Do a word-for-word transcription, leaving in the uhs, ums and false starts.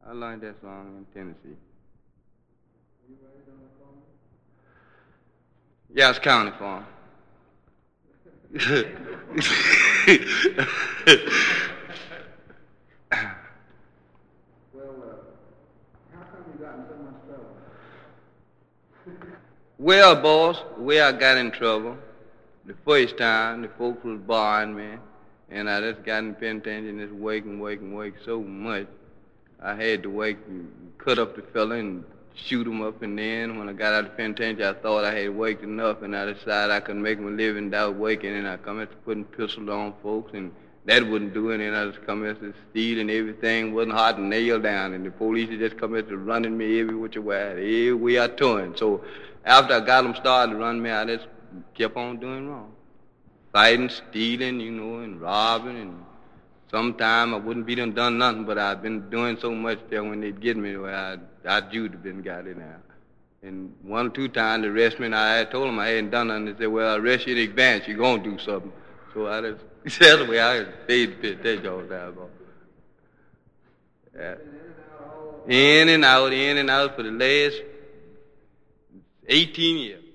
I learned that song in Tennessee. You raised on the farm? Yass County farm. Well, uh, how come you got in so much trouble? Well, boss, the way I got in trouble, the first time the folks was barring me, and I just got in the penitentiary and just wake and wake and wake so much, I had to wake and cut up the fella and shoot him up, and then when I got out of the penitentiary, I thought I had waked enough, and I decided I could make my living without waking, and I come after putting pistols on folks, and that wouldn't do it, and I just come after stealing everything, wasn't hard to nail down, and the police would just come after running me every which way, every way I turned. So after I got them started to run me, I just kept on doing wrong. Fighting, stealing, you know, and robbing, and sometime I wouldn't be done done nothing, but I've been doing so much there when they'd get me, well, I, I Jude have been got it now. And one or two times they arrested me, and I had told them I hadn't done nothing. They said, well, I arrest you in advance, you're going to do something. So I just, that's the way I paid to pit that job down, boy. Yeah. In and out, in and out for the last eighteen years.